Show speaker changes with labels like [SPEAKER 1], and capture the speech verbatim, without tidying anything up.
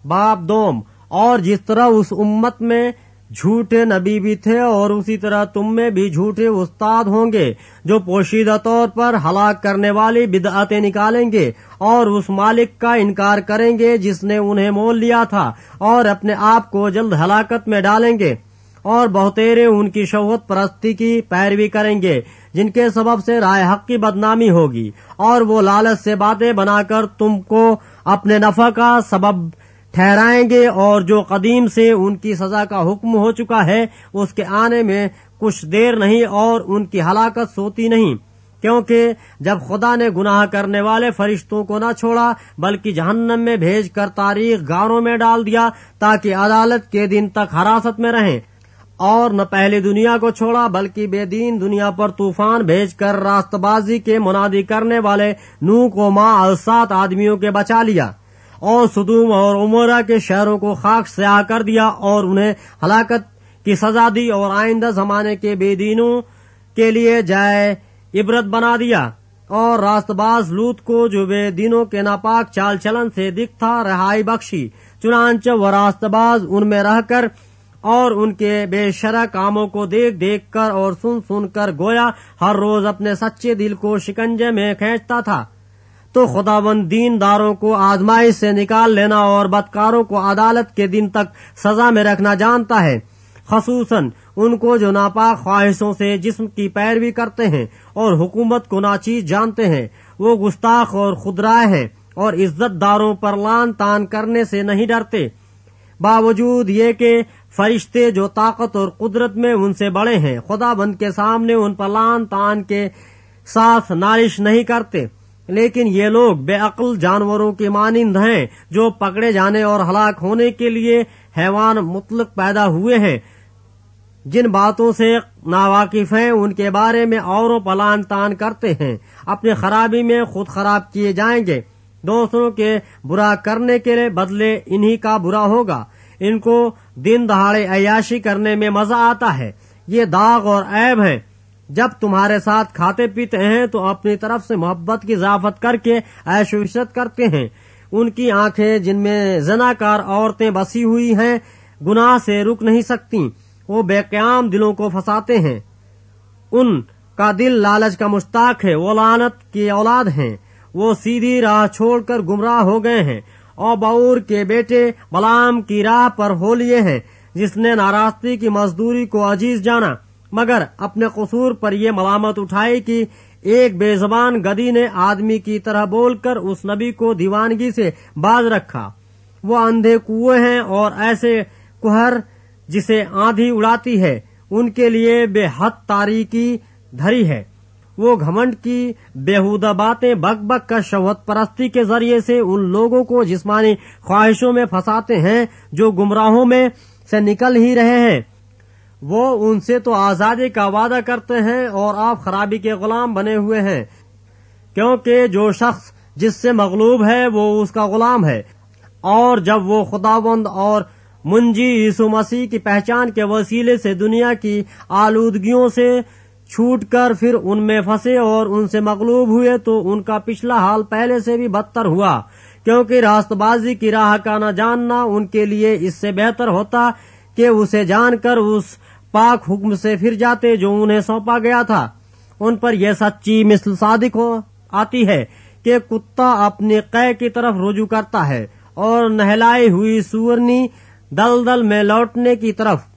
[SPEAKER 1] बाप दोम। और जिस तरह उस उम्मत में झूठे नबी भी थे और उसी तरह तुम में भी झूठे उस्ताद होंगे जो पोशीदा तौर पर हलाक करने वाली बिदअतें निकालेंगे और उस मालिक का इनकार करेंगे जिसने उन्हें मोल लिया था और अपने आप को जल्द हलाकत में डालेंगे। और बहुतेरे उनकी शौहत परस्ती की पैरवी करेंगे जिनके सबब से राय हक की बदनामी होगी और वो लालच से बातें बनाकर तुमको अपने नफा का सबब ठहराएंगे और जो कदीम से उनकी सजा का हुक्म हो चुका है उसके आने में कुछ देर नहीं और उनकी हलाकत सोती नहीं, क्योंकि जब खुदा ने गुनाह करने वाले फरिश्तों को न छोड़ा बल्कि जहन्नम में भेज कर तारीख गारों में डाल दिया ताकि अदालत के दिन तक हिरासत में रहें, और न पहली दुनिया को छोड़ा बल्कि बेदीन दुनिया पर तूफान भेजकर रास्तबाजी के मुनादी करने वाले नूह को मां सात आदमियों के बचा लिया और सुदूम और उमरा के शहरों को खाक स्याह कर दिया और उन्हें हलाकत की सजा दी और आइंदा जमाने के बेदीनों के लिए जाए इबरत बना दिया। और रास्तबाज लूत को जो बेदीनों के नापाक चाल चलन से दिखता रहाई बख्शी, चुनांच व रास्तबाज उनमें रहकर और उनके बेशरा कामों को देख देख कर और सुन सुन कर गोया हर रोज अपने सच्चे दिल को शिकंजे में खींचता था। तो खुदावंद दीनदारों को आजमाइश से निकाल लेना और बदकारों को अदालत के दिन तक सजा में रखना जानता है, खसूसन उनको जो नापाक ख्वाहिशों से जिस्म की पैरवी करते हैं और हुकूमत को नाचीज जानते हैं। वो गुस्ताख और खुदराए हैं और इज्जतदारों पर लान तान करने से नहीं डरते, बावजूद ये कि फरिश्ते जो ताकत और कुदरत में उनसे बड़े हैं खुदाबंद के सामने उन पर लान तान के साथ नालिश नहीं करते। लेकिन ये लोग बेअक्ल जानवरों के मानिंद हैं जो पकड़े जाने और हलाक होने के लिए हैवान मुतलक पैदा हुए हैं। जिन बातों से नावाकिफ हैं उनके बारे में औरों पर लान तान करते हैं, अपने खराबी में खुद खराब किए जाएंगे। दोस्तों के बुरा करने के बदले इन्हीं का बुरा होगा। इनको दिन दहाड़े अय्याशी करने में मजा आता है। ये दाग और ऐब है। जब तुम्हारे साथ खाते पीते हैं तो अपनी तरफ से मोहब्बत की इजाफत करके ऐश इशरत करते हैं। उनकी आंखें जिनमें ज़नाकार औरतें बसी हुई हैं गुनाह से रुक नहीं सकती। वो बेक़याम दिलों को फंसाते हैं। उनका दिल लालच का मुश्ताक है। वो लानत की औलाद हैं। वो सीधी राह छोड़कर गुमराह हो गए हैं और बाऊर के बेटे बलाम की राह पर हो लिए हैं, जिसने नाराजगी की मजदूरी को अजीज जाना मगर अपने कसूर पर यह मलामत उठाई कि एक बेजबान गधी ने आदमी की तरह बोलकर उस नबी को दीवानगी से बाज रखा। वो अंधे कुएं हैं और ऐसे कुहर जिसे आंधी उड़ाती है उनके लिए बेहद तारीकी धरी है। वो घमंड की बेहुदा बातें बक बक कर शहवत परस्ती के जरिए से उन लोगों को जिस्मानी ख्वाहिशों में फंसाते हैं जो गुमराहों में से निकल ही रहे हैं। वो उनसे तो आजादी का वादा करते हैं और आप खराबी के गुलाम बने हुए हैं, क्योंकि जो शख्स जिससे मगलूब है वो उसका गुलाम है। और जब वो खुदावंद और मुंजी यीशु मसीह की पहचान के वसीले से दुनिया की आलूदगियों से छूटकर फिर उनमें फंसे और उनसे मगलूब हुए तो उनका पिछला हाल पहले से भी बदतर हुआ, क्योंकि रास्तबाजी की राह का न जानना उनके लिए इससे बेहतर होता कि उसे जानकर उस पाक हुक्म से फिर जाते जो उन्हें सौंपा गया था। उन पर यह सच्ची मिसल सादिक हो आती है कि कुत्ता अपनी कै की तरफ रुजू करता है और नहलाई हुई सुअरनी दलदल में लौटने की तरफ।